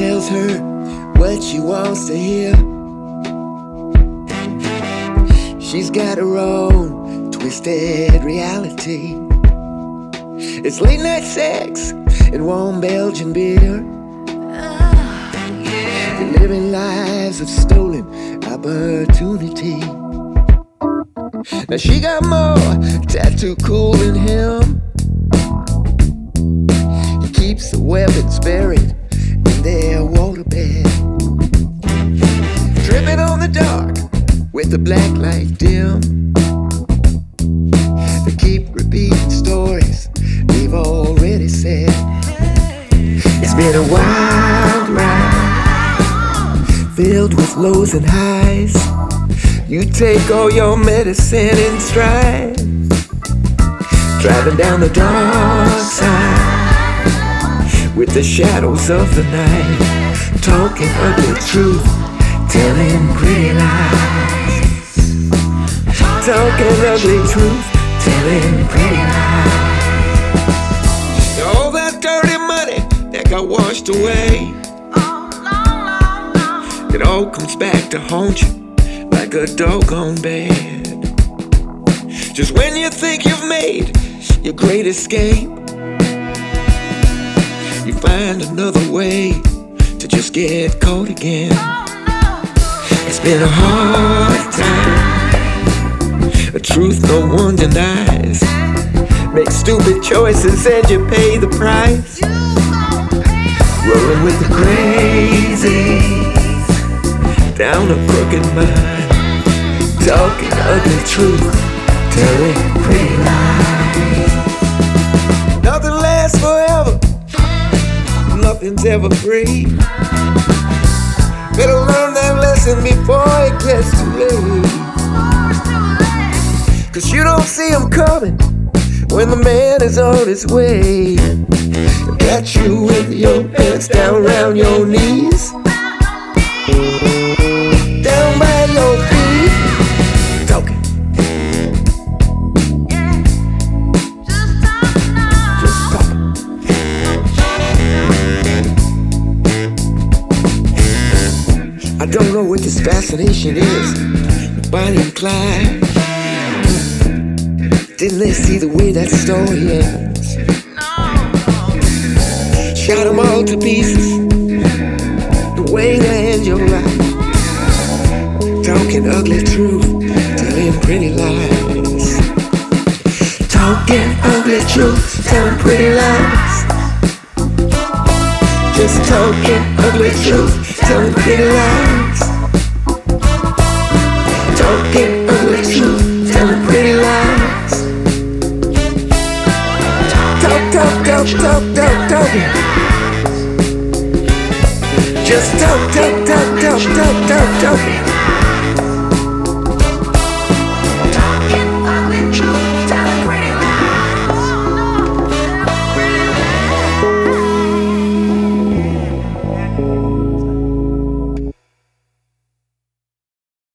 tells her what she wants to hear. She's got her own twisted reality. It's late night sex and warm Belgian beer. They're living lives of stolen opportunity. Now she got more tattoo cool than him. He keeps the weapons buried in their waterbed, tripping on the dark with the black light dim. They keep repeating stories they've already said. It's been a wild ride, filled with lows and highs. You take all your medicine in stride, driving down the dark side with the shadows of the night, talking ugly truth, telling pretty lies. Talking ugly truth, telling pretty lies. All that dirty money that got washed away, it all comes back to haunt you like a doggone bed. Just when you think you've made your great escape, you find another way to just get caught again. It's been a hard time, a truth no one denies. Make stupid choices and you pay the price. Rolling with the crazies down a crooked mine, talking ugly truth, telling pretty lies. Nothing lasts forever, nothing's ever free. Better learn that lesson before it gets too late. Cause you don't see him coming when the man is on his way. Got you with your pants down around your knees, down by your feet, talking. Just talking. I don't know what this fascination is, Bonnie and Clyde. Didn't they see the way that story ends? Shot them all to pieces, the way you end your life. Talking ugly truth, telling pretty lies. Talking ugly truth, telling pretty lies. Just talking ugly truth, telling pretty lies. Talking ugly truth, telling pretty lies. Talking. Just talking.